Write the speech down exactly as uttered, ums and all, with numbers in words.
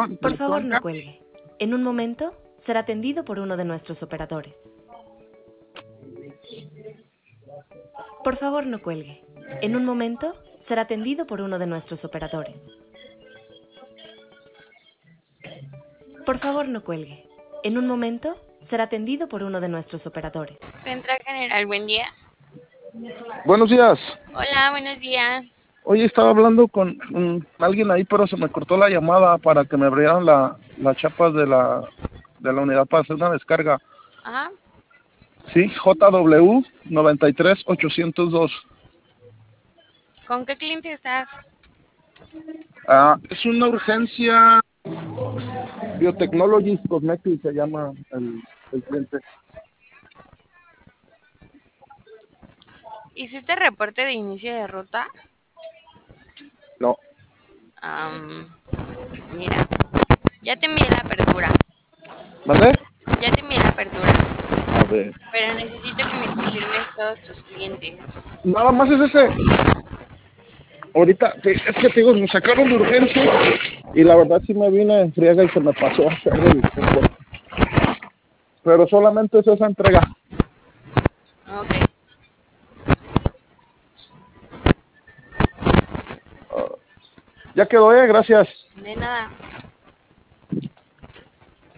Por favor, no cuelgue. En un momento será atendido por uno de nuestros operadores. Por favor, no cuelgue. En un momento será atendido por uno de nuestros operadores. Por favor, no cuelgue. En un momento será atendido por uno de nuestros operadores. Central General, buen día. Buenos días. Hola, buenos días. Oye, estaba hablando con um, alguien ahí, pero se me cortó la llamada para que me abrieran la, la chapa de la, de la unidad para hacer una descarga. Ajá. Sí, J W noventa y tres ochocientos dos. ¿Con qué cliente estás? Ah, es una urgencia. Biotechnologies Cosmetics se llama el, el cliente. ¿Hiciste reporte de inicio de ruta? No. Um, mira, ya te envié la apertura. ¿Vale? Ya te envié la apertura. A ver. Pero necesito que me confirmes todos tus clientes. Nada más es ese. Ahorita, es que te digo, me sacaron de urgencia y la verdad sí me vine en friega y se me pasó a hacer el reporte. Pero solamente es esa entrega. Ok. Uh, ya quedó, eh, gracias. De nada.